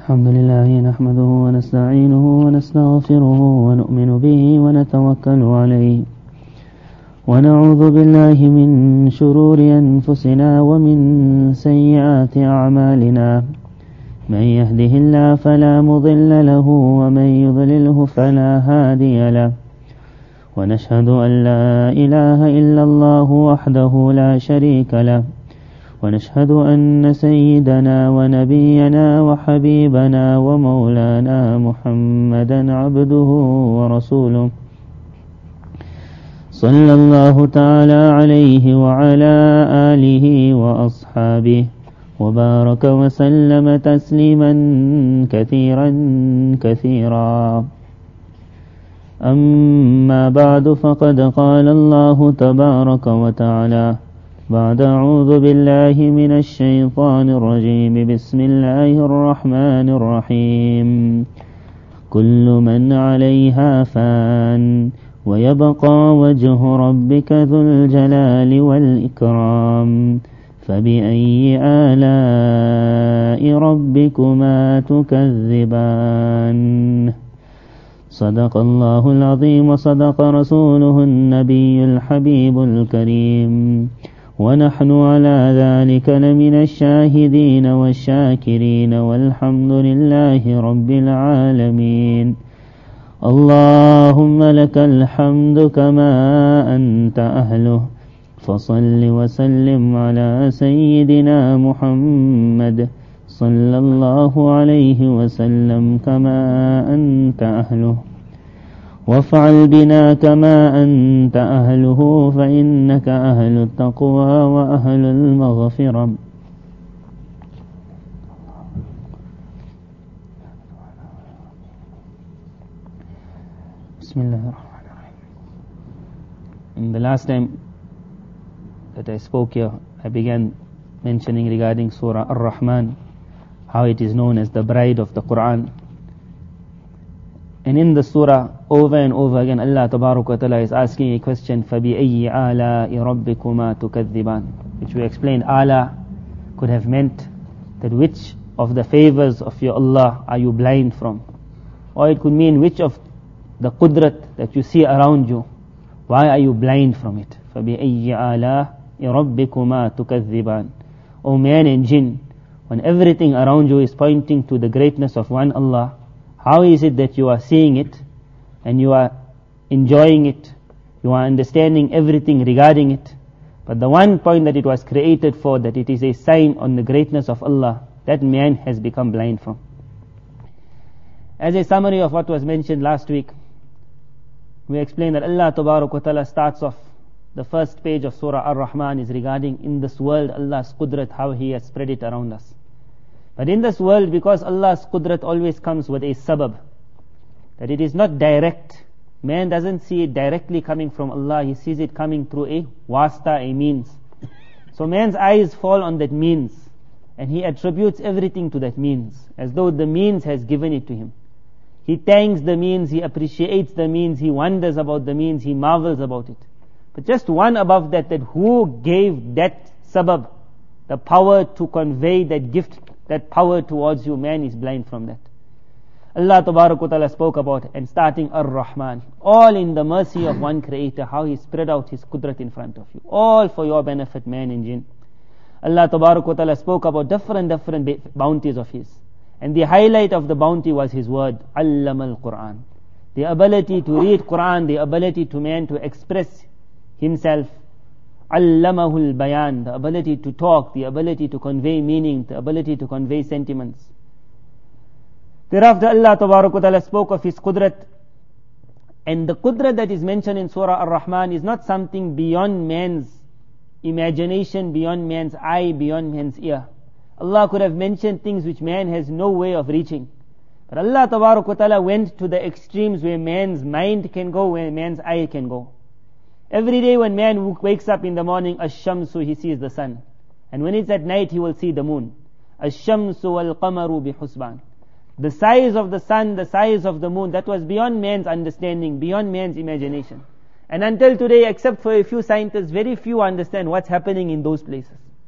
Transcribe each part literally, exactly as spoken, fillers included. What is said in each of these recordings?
الحمد لله نحمده ونستعينه ونستغفره ونؤمن به ونتوكل عليه ونعوذ بالله من شرور أنفسنا ومن سيئات أعمالنا من يهده الله فلا مضل له ومن يضلله فلا هادي له ونشهد أن لا إله إلا الله وحده لا شريك له ونشهد أن سيدنا ونبينا وحبيبنا ومولانا محمدا عبده ورسوله صلى الله تعالى عليه وعلى آله وأصحابه وبارك وسلم تسليما كثيرا كثيرا أما بعد فقد قال الله تبارك وتعالى بعد أعوذ بالله من الشيطان الرجيم بسم الله الرحمن الرحيم كل من عليها فان ويبقى وجه ربك ذو الجلال والإكرام فبأي آلاء ربكما تكذبان صدق الله العظيم وصدق رسوله النبي الحبيب الكريم ونحن على ذلك لمن الشاهدين والشاكرين والحمد لله رب العالمين اللهم لك الحمد كما أنت أهله فصل وسلم على سيدنا محمد صلى الله عليه وسلم كما أنت أهله وافعل بنا كما أنت أهله فإنك أهل التقوى وأهل المغفرة بسم الله الرحمن الرحيم. In the last time that I spoke here, I began mentioning regarding Surah Ar-Rahman, how it is known as the bride of the Quran. And in the surah, over and over again, Allah Tabaraka wa Ta'ala is asking a question, فَبِأَيِّ آلَاءِ رَبِّكُمَا تُكَذِّبَانِ, which we explained, ala could have meant that which of the favors of your Allah are you blind from? Or it could mean which of the qudrat that you see around you, why are you blind from it? فَبِأَيِّ آلَاءِ رَبِّكُمَا تُكَذِّبَانِ. O man and jinn, when everything around you is pointing to the greatness of one Allah, how is it that you are seeing it and you are enjoying it, you are understanding everything regarding it, but the one point that it was created for, that it is a sign on the greatness of Allah, that man has become blind from? As a summary of what was mentioned last week, we explained that Allah Tabaraka wa Ta'ala starts off the first page of Surah Ar-Rahman is regarding in this world Allah's qudrat, how He has spread it around us. But in this world, because Allah's qudrat always comes with a sabab, that it is not direct, man doesn't see it directly coming from Allah, he sees it coming through a wasta, a means. So man's eyes fall on that means, and he attributes everything to that means, as though the means has given it to him. He thanks the means, he appreciates the means, he wonders about the means, he marvels about it. But just one above that, that who gave that sabab, the power to convey that gift, that power towards you, man is blind from that. Allah Tabaraka wa Ta'ala spoke about, and starting Ar-Rahman, all in the mercy of one Creator, how He spread out His qudrat in front of you, all for your benefit, man and jinn. Allah Tabaraka wa Ta'ala spoke about different different bounties of His, and the highlight of the bounty was His word, Allama al-Quran, the ability to read Quran, the ability to man to express himself, Allamahul Bayan, the ability to talk, the ability to convey meaning, the ability to convey sentiments. Thereafter Allah Tabaraka wa Ta'ala spoke of His qudrat, and the qudrat that is mentioned in Surah Ar-Rahman is not something beyond man's imagination, beyond man's eye, beyond man's ear. Allah could have mentioned things which man has no way of reaching, but Allah Tabaraka wa Ta'ala went to the extremes where man's mind can go, where man's eye can go. Every day when man wakes up in the morning, ash-shamsu, he sees the sun. And when it's at night, he will see the moon. Ash-shamsu wal-qamaru bi-husban. The size of the sun, the size of the moon, that was beyond man's understanding, beyond man's imagination. And until today, except for a few scientists, very few understand what's happening in those places.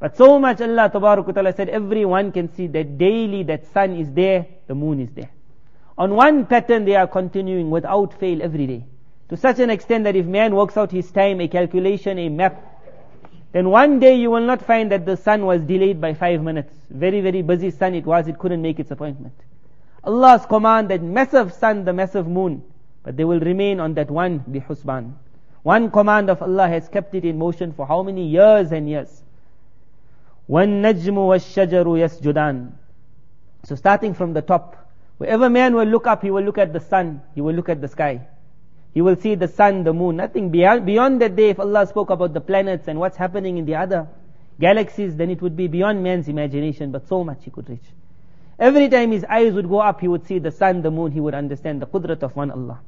But so much Allah Ta'ala said, everyone can see that daily that sun is there, the moon is there. On one pattern they are continuing without fail every day. To such an extent that if man works out his time, a calculation, a map, then one day you will not find that the sun was delayed by five minutes. Very, very busy sun it was, it couldn't make its appointment. Allah's command, that massive sun, the massive moon, but they will remain on that one bihusban. One command of Allah has kept it in motion for how many years and years. وَالنَّجْمُ وَالشَّجَرُ يَسْجُدَانِ. So starting from the top, wherever man will look up, he will look at the sun, he will look at the sky. He will see the sun, the moon, nothing beyond, beyond that day. If Allah spoke about the planets and what's happening in the other galaxies, then it would be beyond man's imagination, but so much he could reach. Every time his eyes would go up, he would see the sun, the moon, he would understand the qudrat of one Allah.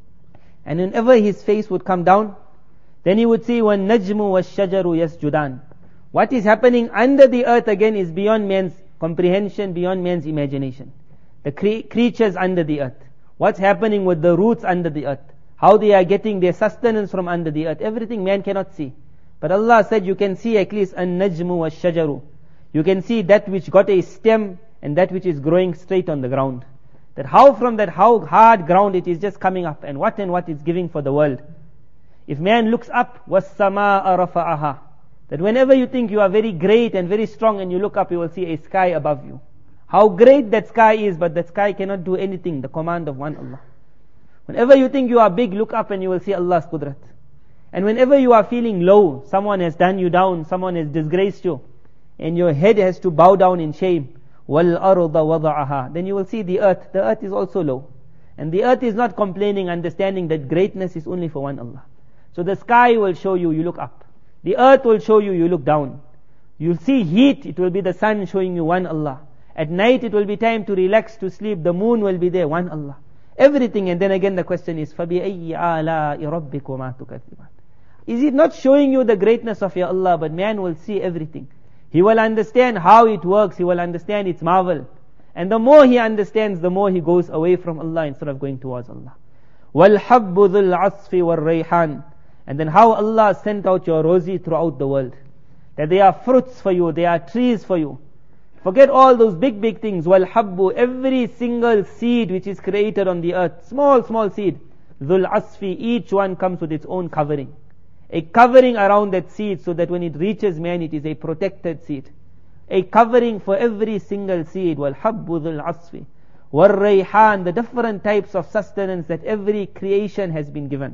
And whenever his face would come down, then he would see, وَالنَّجْمُ وَالشَّجَرُ يَسْجُدَانِ. What is happening under the earth again is beyond man's comprehension, beyond man's imagination. The cre- creatures under the earth. What's happening with the roots under the earth. How they are getting their sustenance from under the earth. Everything man cannot see. But Allah said you can see at least an-najmu wash-shajaru. You can see that which got a stem and that which is growing straight on the ground. That how from that how hard ground it is just coming up, and what and what it's giving for the world. If man looks up, was-samaa'a rafa'aha. That whenever you think you are very great and very strong and you look up, you will see a sky above you. How great that sky is, but that sky cannot do anything, the command of one Allah. Whenever you think you are big, look up and you will see Allah's qudrat. And whenever you are feeling low, someone has done you down, someone has disgraced you, and your head has to bow down in shame, وَالْأَرْضَ وَضَعَهَا. Then you will see the earth. The earth is also low. And the earth is not complaining, understanding that greatness is only for one Allah. So the sky will show you, you look up. The earth will show you, you look down. You'll see heat, it will be the sun showing you one Allah. At night it will be time to relax, to sleep. The moon will be there, one Allah. Everything. And then again the question is, فَبِأَيِّ آلَاءِ رَبِّكُمَا تُكَذِّبَانِ. Is it not showing you the greatness of your Allah, but man will see everything. He will understand how it works, he will understand its marvel. And the more he understands, the more he goes away from Allah instead of going towards Allah. وَالْحَبُّ ذُو الْعَصْفِ وَالرَّيْحَانِ. And then how Allah sent out your rosy throughout the world. That they are fruits for you, they are trees for you. Forget all those big, big things. وَالْحَبُّ. Every single seed which is created on the earth, small, small seed. ذُو الْعَصْفِ. Each one comes with its own covering. A covering around that seed so that when it reaches man, it is a protected seed. A covering for every single seed. وَالْحَبُّ ذُو الْعَصْفِ وَالرَّيْحَانِ. The different types of sustenance that every creation has been given.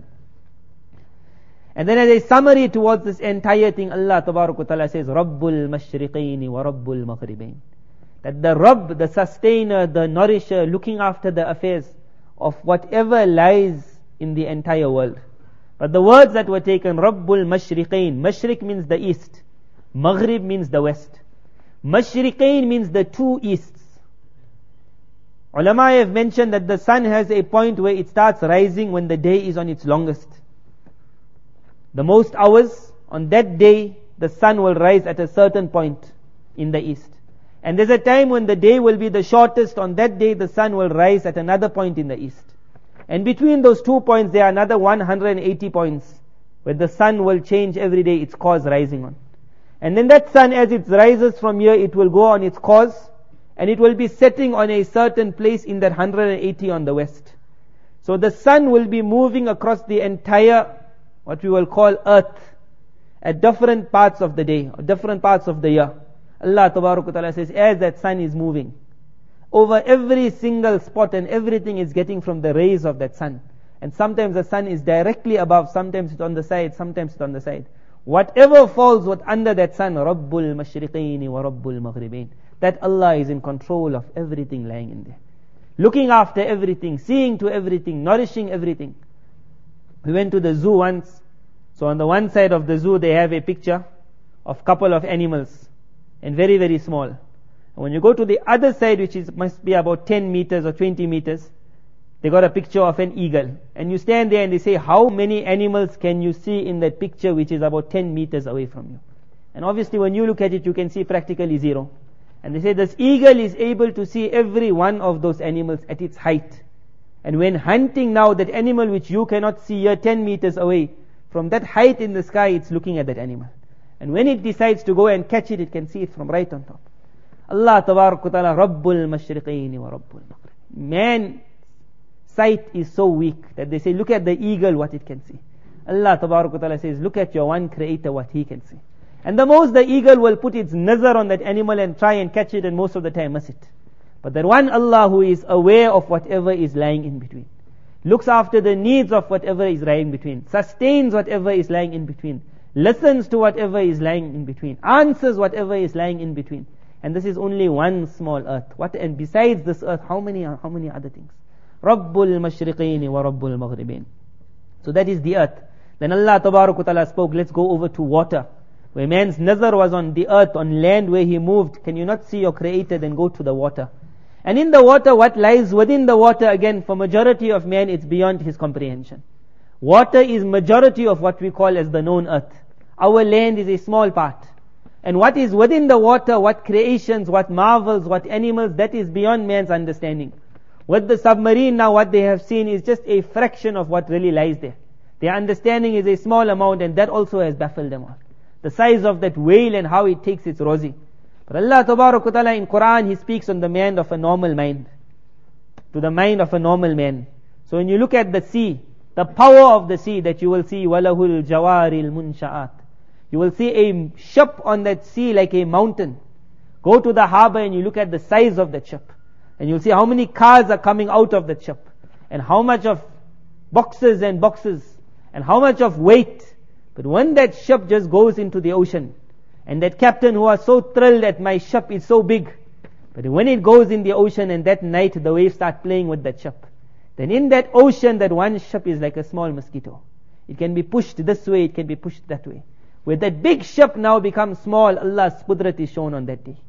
And then as a summary towards this entire thing, Allah Ta'ala says, Rabbul Mashriqaini wa Rabbul Maghribain. That the Rabb, the sustainer, the nourisher, looking after the affairs of whatever lies in the entire world. But the words that were taken, Rabbul Mashriqain. Mashriq means the east. Maghrib means the west. Mashriqain means the two easts. Ulama have mentioned that the sun has a point where it starts rising when the day is on its longest. The most hours, on that day, the sun will rise at a certain point in the east. And there's a time when the day will be the shortest. On that day, the sun will rise at another point in the east. And between those two points, there are another one hundred eighty points where the sun will change every day its course rising on. And then that sun, as it rises from here, it will go on its course, and it will be setting on a certain place in that one hundred eighty on the west. So the sun will be moving across the entire, what we will call earth, at different parts of the day, or different parts of the year. Allah Ta'ala says, as that sun is moving, over every single spot and everything is getting from the rays of that sun. And sometimes the sun is directly above, sometimes it's on the side, sometimes it's on the side. Whatever falls what under that sun, Rabbul Mashriqaini wa Rabbul Maghribain. That Allah is in control of everything lying in there. Looking after everything, seeing to everything, nourishing everything. We went to the zoo once. So on the one side of the zoo they have a picture of couple of animals, and very, very small. And when you go to the other side, which is must be about ten meters or twenty meters, they got a picture of an eagle. And you stand there and they say, how many animals can you see in that picture which is about ten meters away from you? And obviously when you look at it, you can see practically zero. And they say this eagle is able to see every one of those animals at its height. And when hunting now, that animal which you cannot see here ten meters away, from that height in the sky, it's looking at that animal. And when it decides to go and catch it, it can see it from right on top. Allah Tabarak Ta'ala, Rabbul Mashriqaini wa Rabbul Maghrib. Man sight is so weak that they say, look at the eagle, what it can see. Allah Tabarak Ta'ala says, look at your one creator, what he can see. And the most the eagle will put its nazar on that animal and try and catch it, and most of the time miss it. But that one Allah who is aware of whatever is lying in between, looks after the needs of whatever is lying between, sustains whatever is lying in between, listens to whatever is lying in between, answers whatever is lying in between. And this is only one small earth. What, and besides this earth, how many how many other things? Rabbul Mashriqaini wa Rabbul Maghribain. So that is the earth. Then Allah Tabarak Ta'ala spoke, let's go over to water. Where man's nazar was on the earth, on land where he moved. Can you not see your creator? Then go to the water. And in the water, what lies within the water, again, for majority of man, it's beyond his comprehension. Water is majority of what we call as the known earth. Our land is a small part. And what is within the water, what creations, what marvels, what animals, that is beyond man's understanding. With the submarine now, what they have seen is just a fraction of what really lies there. Their understanding is a small amount, and that also has baffled them all. The size of that whale and how it takes its rosie. But Allah Tabarak Ta'ala in Quran, He speaks on the mind of a normal mind. To the mind of a normal man. So when you look at the sea, the power of the sea, that you will see, وَلَهُ الْجَوَارِ الْمُنْشَآتِ. You will see a ship on that sea like a mountain. Go to the harbor and you look at the size of that ship. And you'll see how many cars are coming out of that ship. And how much of boxes and boxes. And how much of weight. But when that ship just goes into the ocean, and that captain who was so thrilled that my ship is so big, but when it goes in the ocean and that night the waves start playing with that ship, then in that ocean that one ship is like a small mosquito. It can be pushed this way, it can be pushed that way. Where that big ship now becomes small, Allah's qudrat is shown on that day.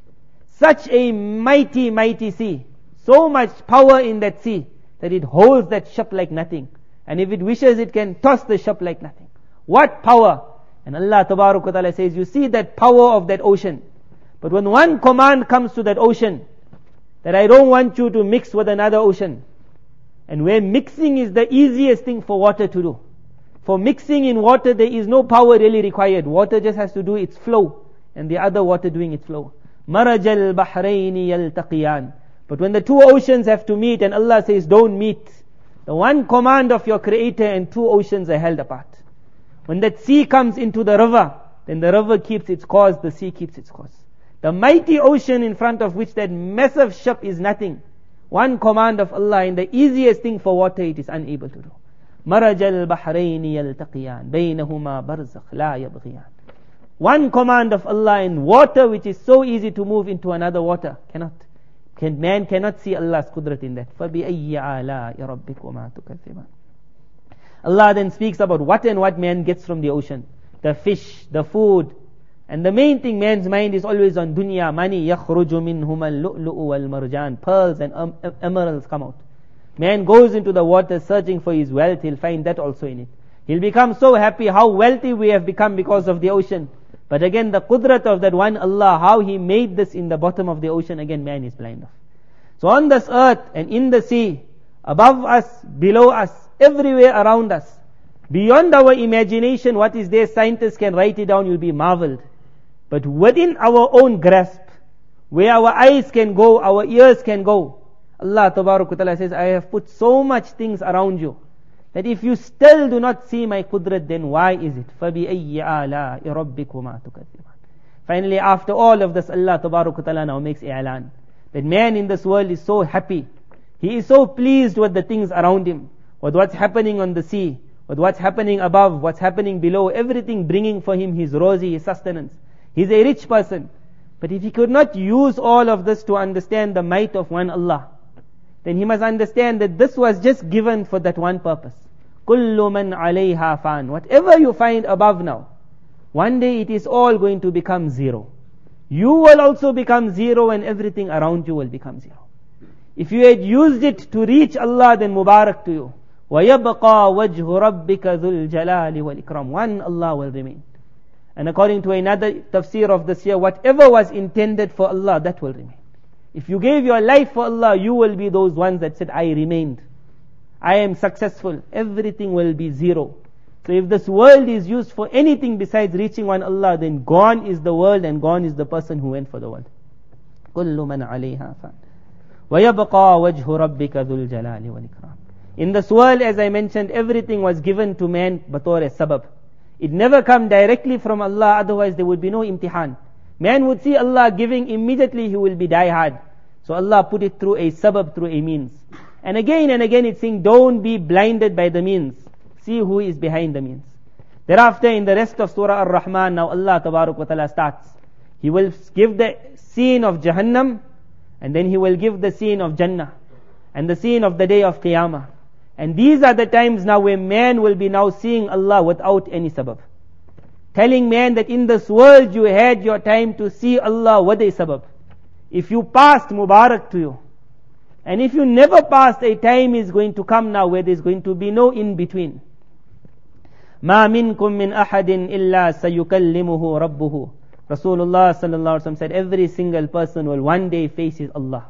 Such a mighty, mighty sea. So much power in that sea that it holds that ship like nothing. And if it wishes, it can toss the ship like nothing. What power! And Allah Tabarak Ta'ala says, you see that power of that ocean. But when one command comes to that ocean, that I don't want you to mix with another ocean. And where mixing is the easiest thing for water to do. For mixing in water, there is no power really required. Water just has to do its flow. And the other water doing its flow. مَرَجَ الْبَحْرَيْنِ يَلْتَقِيَانِ. But when the two oceans have to meet, and Allah says, don't meet. The one command of your creator and two oceans are held apart. When that sea comes into the river, then the river keeps its course, the sea keeps its course. The mighty ocean in front of which that massive ship is nothing. One command of Allah, and the easiest thing for water, it is unable to do. مَرَجَ الْبَحْرَيْنِ يَلْتَقِيَانِ بَيْنَهُمَا بَرْزَخْ لَا يَبْغِيَانِ. One command of Allah, in water which is so easy to move into another water, cannot. Can, man cannot see Allah's qudrat in that. فَبِأَيِّ عَالَاءِ رَبِّكُمَا تُكَذِّبَانِ. Allah then speaks about what and what man gets from the ocean. The fish, the food. And the main thing, man's mind is always on dunya, money. يَخْرُجُ مِنْهُمَا اللُّؤْلُؤُ وَالْمَرْجَانِ. Pearls and um, emeralds come out. Man goes into the water searching for his wealth, he'll find that also in it. He'll become so happy how wealthy we have become because of the ocean. But again, the qudrat of that one Allah, how He made this in the bottom of the ocean, again man is blind of. So on this earth and in the sea, above us, below us, everywhere around us, beyond our imagination, what is there, scientists can write it down, you'll be marveled. But within our own grasp, where our eyes can go, our ears can go, Allah Tabarak Ta'ala says, I have put so much things around you, that if you still do not see my qudrat, then why is it? فَبِأَيِّ آلَاءِ رَبِّكُمَا تُكَذِّبَانِ. Finally, after all of this, Allah Tabarak Ta'ala now makes i'lan, that man in this world is so happy. He is so pleased with the things around him, with what's happening on the sea, with what's happening above, what's happening below, everything bringing for him his rosy, his sustenance. He's a rich person. But if he could not use all of this to understand the might of one Allah, then he must understand that this was just given for that one purpose. كُلُّ مَنْ عَلَيْهَا فَانٍ. Whatever you find above now, one day it is all going to become zero. You will also become zero, and everything around you will become zero. If you had used it to reach Allah, then Mubarak to you. وَيَبْقَى وَجْهُ رَبِّكَ ذُو الْجَلَالِ وَالْإِكْرَامِ. One Allah will remain. And according to another tafsir of this year, whatever was intended for Allah, that will remain. If you gave your life for Allah, you will be those ones that said, I remained. I am successful. Everything will be zero. So if this world is used for anything besides reaching one Allah, then gone is the world and gone is the person who went for the world. كُلُّ مَنْ عَلَيْهَا فَانٍ وَيَبْقَى وَجْهُ رَبِّكَ ذُو الْجَلَالِ وَالْإِكْرَامِ. In this world, as I mentioned, everything was given to man bator as sabab. It never come directly from Allah, otherwise there would be no imtihan. Man would see Allah giving, immediately he will be die hard. So Allah put it through a sabab, through a means. And again and again it's saying, don't be blinded by the means. See who is behind the means. Thereafter in the rest of Surah Ar-Rahman, now Allah Tabarak wa Ta'ala starts. He will give the scene of Jahannam, and then He will give the scene of Jannah, and the scene of the day of Qiyamah. And these are the times now where man will be now seeing Allah without any sabab. Telling man that in this world you had your time to see Allah with a sabab. If you passed, Mubarak to you. And if you never passed, a time is going to come now where there's going to be no in between. مَا مِنْكُم مِّنْ أَحَدٍ إِلَّا سَيُكَلِّمُهُ رَبُّهُ. Rasulullah sallallahu alaihi wasallam said, every single person will one day face his Allah.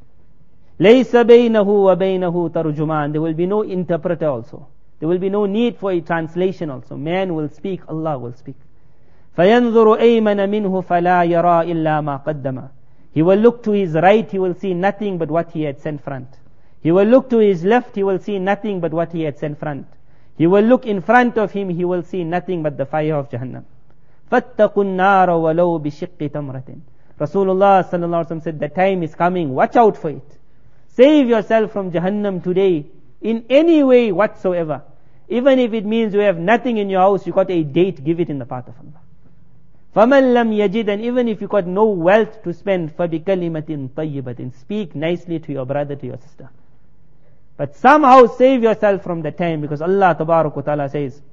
لَيْسَ بَيْنَهُ وَبَيْنَهُ تَرْجُمَانٍ. There will be no interpreter also. There will be no need for a translation also. Man will speak, Allah will speak. فَيَنْظُرُ أَيْمَنَ مِنْهُ فَلَا يَرَى إِلَّا مَا قَدَّمَ. He will look to his right, he will see nothing but what he had sent front. He will look to his left, he will see nothing but what he had sent front. He will look in front of him, he will see nothing but the fire of Jahannam. فَاتَّقُوا النَّارَ وَلَوْ بِشِقِّ تَمْرَةٍ. Rasulullah sallallahu alaihi wasallam said, the time is coming, watch out for it. Save yourself from Jahannam today, in any way whatsoever. Even if it means you have nothing in your house, you got a date, give it in the path of Allah. فَمَنْ لَمْ يَجِدْ. And even if you got no wealth to spend, فَبِكَلِمَةٍ طَيِّبَةٍ. Speak nicely to your brother, to your sister. But somehow save yourself from the time, because Allah Tabarak wa Ta'ala says,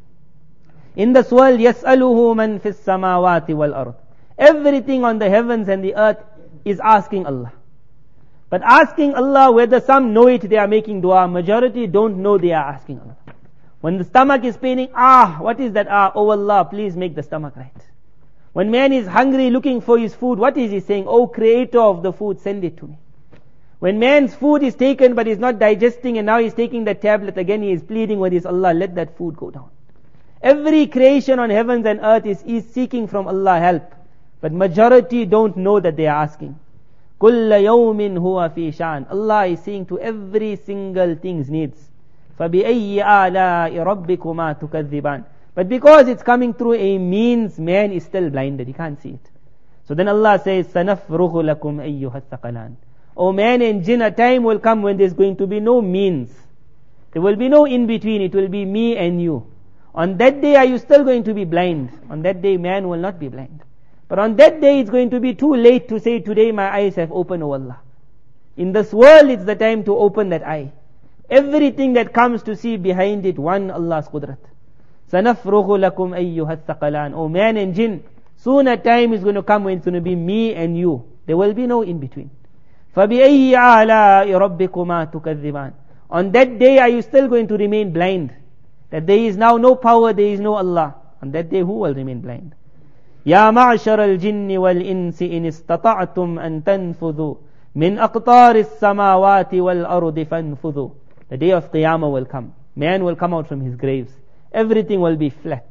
in this world, يَسْأَلُهُ مَنْ فِي السَّمَاوَاتِ وَالْأَرْضِ. Everything on the heavens and the earth is asking Allah. But asking Allah, whether some know it, they are making dua. Majority don't know they are asking Allah. When the stomach is paining, ah, what is that? Ah, oh Allah, please make the stomach right. When man is hungry, looking for his food, what is he saying? Oh Creator of the food, send it to me. When man's food is taken but he's not digesting, and now he's taking the tablet, again he is pleading with his Allah, let that food go down. Every creation on heavens and earth is, is seeking from Allah help. But majority don't know that they are asking. كُلَّ يَوْمٍ هُوَ فِي شَأْنٍ. Allah is saying to every single thing's needs. فَبِأَيِّ آلَاءِ رَبِّكُمَا تُكَذِّبَانِ. But because it's coming through a means, man is still blinded, he can't see it. So then Allah says, سَنَفْرُغُ لَكُمْ أَيُّهَا الثَّقَلَانِ. O man and jinn, a time will come when there's going to be no means. There will be no in between, it will be me and you. On that day, are you still going to be blind? On that day, man will not be blind. But on that day, it's going to be too late to say, today my eyes have opened, O Allah. In this world, it's the time to open that eye. Everything that comes to see behind it, one Allah's qudrat. سَنَفْرُغُ لَكُمْ أَيُّهَا الثَّقَلَانِ. O man and jinn, soon a time is going to come when it's going to be me and you. There will be no in between. فَبِأَيِّ آلَاءِ رَبِّكُمَا تُكَذِّبَانِ. On that day, are you still going to remain blind? That there is now no power, there is no Allah. On that day, who will remain blind? يَا مَعْشَرَ الْجِنِّ وَالْإِنسِ إِنِ اسْتَطَعْتُمْ أَن تَنْفُذُوا مِنْ أَقْطَارِ السَّمَاوَاتِ وَالْأَرْضِ فَانْفُذُوا. The day of Qiyamah will come. Man will come out from his graves. Everything will be flat.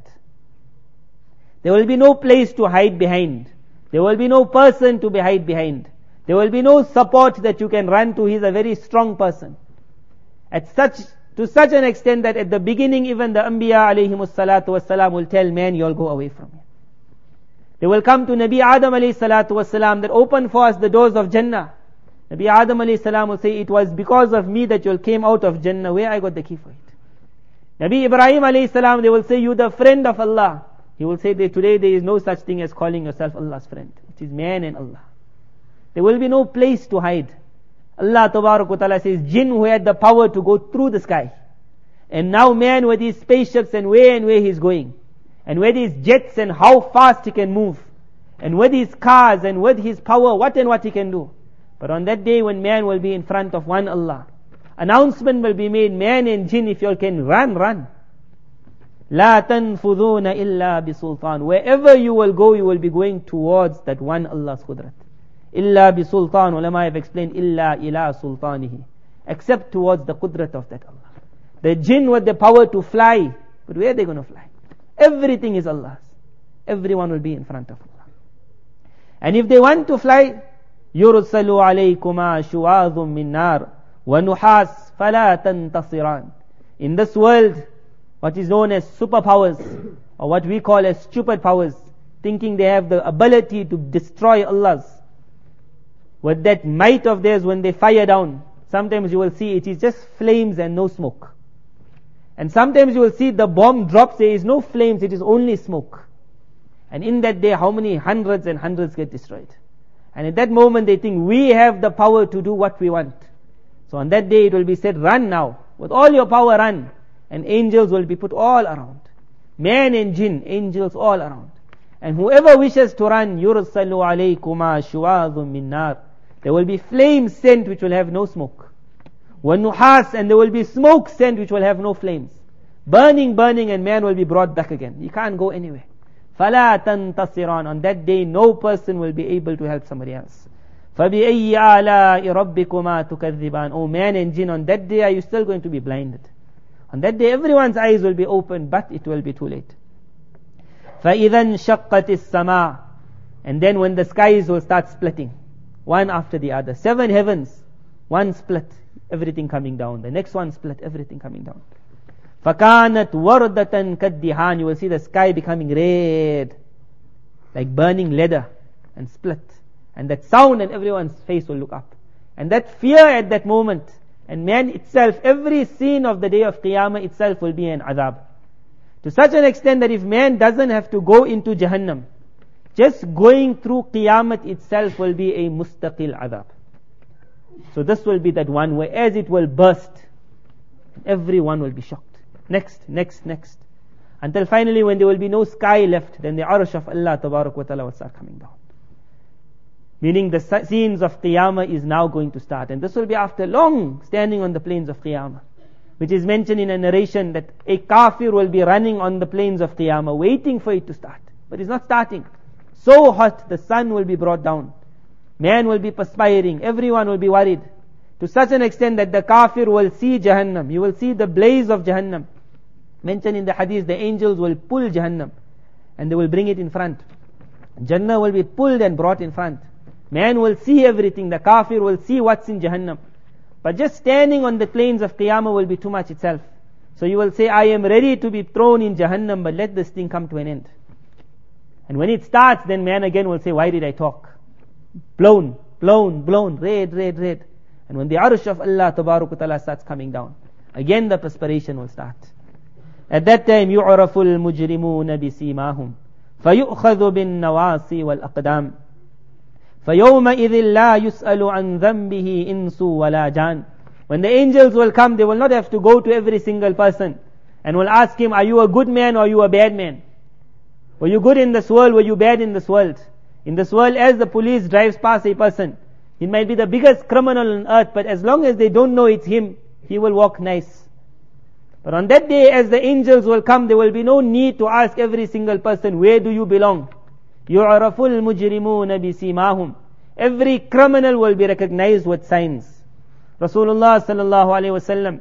There will be no place to hide behind. There will be no person to be hide behind. There will be no support that you can run to. He's a very strong person. At such, to such an extent that at the beginning even the Anbiya alayhimus salatu wassalam will tell man, you'll go away from me. They will come to Nabi Adam alayhi salatu wassalam that open for us the doors of Jannah. Nabi Adam alayhi salam will say, it was because of me that you came out of Jannah. Where I got the key for it? Nabi Ibrahim alayhi salam, they will say, you the friend of Allah. He will say that today there is no such thing as calling yourself Allah's friend. It is man and Allah. There will be no place to hide. Allah Tabarak wa Ta'ala says, jinn who had the power to go through the sky. And now man with his spaceships and where and where he's going. And with his jets and how fast he can move. And with his cars and with his power, what and what he can do. But on that day when man will be in front of one Allah, announcement will be made, man and jinn, if you all can run, run. لا تنفذون إلا بسلطان. Wherever you will go, you will be going towards that one Allah's qudrat. إلا بسلطان. Ulama have explained, إلا إلى سلطانه. Except towards the qudrat of that Allah. The jinn with the power to fly, but where are they going to fly? Everything is Allah's. Everyone will be in front of Allah. And if they want to fly, يُرْسَلُ عَلَيْكُمَا شُوَاظٌ مِّن نَارٍ وَنُحَاسٌ فَلَا تَنْتَصِرَانِ. In this world, what is known as superpowers, or what we call as stupid powers, thinking they have the ability to destroy Allah's, with that might of theirs, when they fire down, sometimes you will see it is just flames and no smoke. And sometimes you will see the bomb drops, there is no flames, it is only smoke. And in that day, how many hundreds and hundreds get destroyed? And at that moment they think, we have the power to do what we want. So on that day it will be said, run now. With all your power, run. And angels will be put all around. Man and jinn, angels all around. And whoever wishes to run, يُرْسَلُ عَلَيْكُمَا شُوَاظٌ مِّن نَارٍ. There will be flames sent which will have no smoke. وَالنُّحَاسِ, and there will be smoke sent which will have no flames. Burning, burning, and man will be brought back again. You can't go anywhere. فَلَا تَنْتَصِرَانِ. On that day, no person will be able to help somebody else. فَبِأَيِّ آلَاءِ رَبِّكُمَا تُكَذِّبَانِ. Oh man and jinn, on that day are you still going to be blinded? On that day everyone's eyes will be open, but it will be too late. فَإِذَا انشَقَّتِ السَّمَاءُ. And then when the skies will start splitting, one after the other. Seven heavens, one split, everything coming down. The next one split, everything coming down. فَكَانَتْ وَرْدَةً كَالدِّهَانِ. You will see the sky becoming red, like burning leather, and split. And that sound, and everyone's face will look up. And that fear at that moment, and man itself, every scene of the day of Qiyamah itself will be an azab. To such an extent that if man doesn't have to go into Jahannam, just going through Qiyamah itself will be a mustaqil azab. So this will be that one where as it will burst, everyone will be shocked. Next, next, next. Until finally when there will be no sky left, then the arsh of Allah Tabarak wa Ta'ala will start coming down. Meaning the scenes of Qiyamah is now going to start. And this will be after long standing on the plains of Qiyamah, which is mentioned in a narration that a kafir will be running on the plains of Qiyamah, waiting for it to start. But it's not starting. So hot, the sun will be brought down. Man will be perspiring. Everyone will be worried. To such an extent that the kafir will see Jahannam. You will see the blaze of Jahannam. Mentioned in the hadith, the angels will pull Jahannam and they will bring it in front. Jannah will be pulled and brought in front. Man will see everything. The kafir will see what's in Jahannam. But just standing on the plains of Qiyamah will be too much itself. So you will say, I am ready to be thrown in Jahannam, but let this thing come to an end. And when it starts, then man again will say, why did I talk? Blown, blown, blown, red, red, red. And when the arsh of Allah Tabarak wa Ta'ala starts coming down, again the perspiration will start. At that time, يُعْرَفُ الْمُجْرِمُونَ بِسِيمَاهُمْ فَيُؤْخَذُ بِالنَّوَاصِ وَالْأَقْدَامِ فَيَوْمَئِذٍ لَا يُسْأَلُ عَنْ ذَنْبِهِ إِنسُ وَلَا جَانٍ. When the angels will come, they will not have to go to every single person and will ask him, are you a good man or are you a bad man? Were you good in this world? Were you bad in this world? In this world, as the police drives past a person, he might be the biggest criminal on earth, but as long as they don't know it's him, he will walk nice. But on that day, as the angels will come, there will be no need to ask every single person, where do you belong? يُعْرَفُ الْمُجْرِمُونَ بِسِيمَاهُمْ. Every criminal will be recognized with signs. Rasulullah sallallahu alaihi wasallam,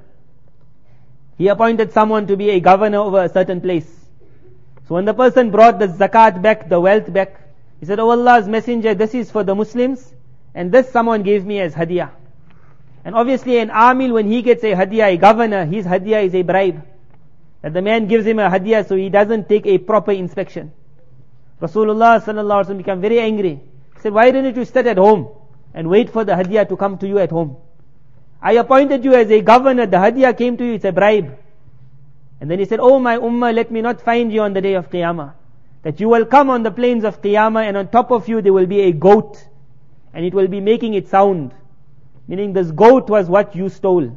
he appointed someone to be a governor over a certain place. So when the person brought the zakat back, the wealth back, he said, oh Allah's messenger, this is for the Muslims, and this someone gave me as hadiyah. And obviously an amil, when he gets a hadiyah, a governor, his hadiyah is a bribe. That the man gives him a hadiyah so he doesn't take a proper inspection. Rasulullah sallallahu alaihi wasallam became very angry. He said, why didn't you sit at home and wait for the hadiyah to come to you at home? I appointed you as a governor, the hadiyah came to you, it's a bribe. And then he said, oh my ummah, let me not find you on the day of Qiyamah. That you will come on the plains of Qiyamah and on top of you there will be a goat. And it will be making its sound. Meaning this goat was what you stole.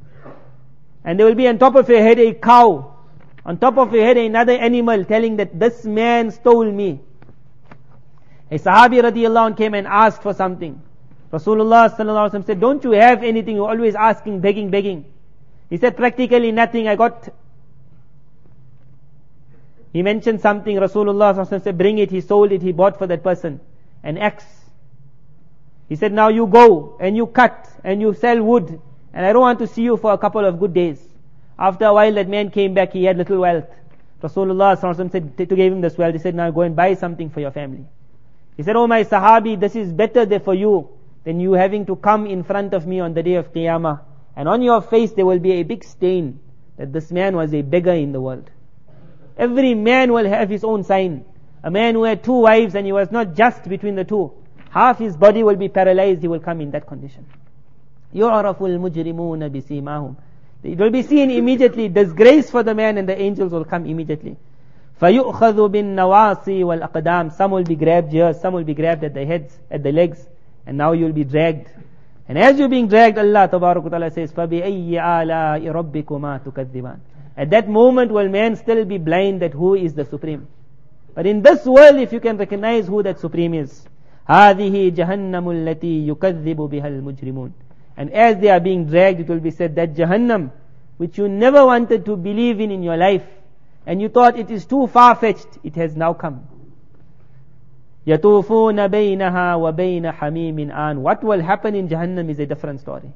And there will be on top of your head a cow. On top of your head another animal telling that this man stole me. A Sahabi radiallahu anh came and asked for something. Rasulullah sallallahu alaihi wasallam said, don't you have anything? You're always asking, begging, begging. He said, practically nothing. I got... He mentioned something. Rasulullah sallallahu alaihi wasallam said, bring it. He sold it. He bought for that person an axe. He said, now you go and you cut and you sell wood, and I don't want to see you for a couple of good days. After a while that man came back, he had little wealth. Rasulullah sallallahu alaihi wasallam said, to give him this wealth, he said, now go and buy something for your family. He said, oh my Sahabi, this is better there for you than you having to come in front of me on the day of Qiyamah. And on your face there will be a big stain that this man was a beggar in the world. Every man will have his own sign. A man who had two wives and he was not just between the two, half his body will be paralyzed, he will come in that condition. يُعْرَفُ الْمُجْرِمُونَ بِسِيمَاهُمْ. It will be seen immediately, disgrace for the man, and the angels will come immediately. فَيُؤْخَذُ بِالنَّوَاصِي وَالْأَقْدَامِ. Some will be grabbed here, some will be grabbed at the heads, at the legs, and now you'll be dragged. And as you're being dragged, Allah Ta'ala says, فَبِأَيِّ آلَاءِ رَبِّكُمَا تُكَذِّبَانِ. At that moment will man still be blind that who is the Supreme. But in this world, if you can recognize who that Supreme is, هَذِهِ جَهَنَّمُ الَّتِي يُكَذِّبُ بِهَا الْمُجْرِمُونَ. And as they are being dragged, it will be said that Jahannam, which you never wanted to believe in in your life, and you thought it is too far-fetched, it has now come. يَطُوفُونَ بَيْنَهَا وَبَيْنَ حَمِيمٍ آنٍ. What will happen in Jahannam is a different story.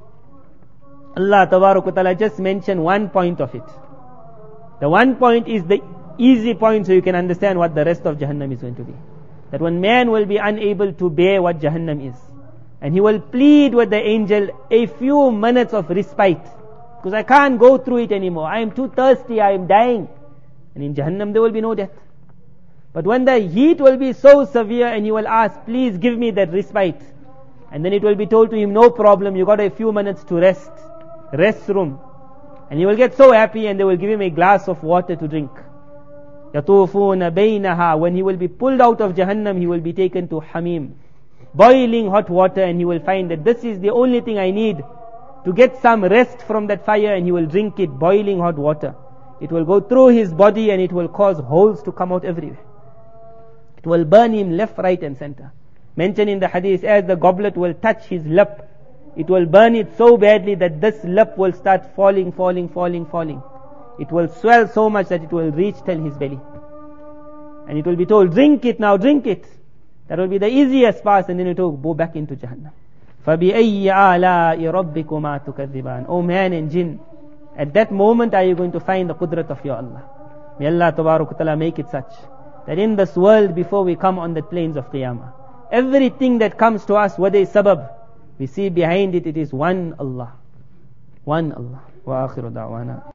Allah Ta'ala just mentioned one point of it. The one point is the easy point, so you can understand what the rest of Jahannam is going to be. That when man will be unable to bear what Jahannam is, and he will plead with the angel a few minutes of respite, because I can't go through it anymore, I am too thirsty, I am dying. And in Jahannam there will be no death. But when the heat will be so severe, and he will ask, please give me that respite, and then it will be told to him, no problem, you got a few minutes to rest, rest room. And he will get so happy, and they will give him a glass of water to drink. يَطُوفُونَ بَيْنَهَا. When he will be pulled out of Jahannam, he will be taken to Hamim, boiling hot water, and he will find that this is the only thing I need to get some rest from that fire, and he will drink it, boiling hot water. It will go through his body, and it will cause holes to come out everywhere. It will burn him left, right and center. Mentioned in the hadith, as the goblet will touch his lip, it will burn it so badly that this lip will start falling, falling, falling, falling. It will swell so much that it will reach till his belly. And it will be told, drink it now, drink it. That will be the easiest path, and then it will go back into Jahannam. فَبِأَيِّ آلَاءِ رَبِّكُمَا تُكَذِّبَانِ. O man and jinn, at that moment are you going to find the qudrat of your Allah. May Allah Ta'ala make it such that in this world, before we come on the plains of Qiyamah, everything that comes to us, whether it's sabab, we see behind it, it is one Allah. One Allah. Wa akhiru da'wana.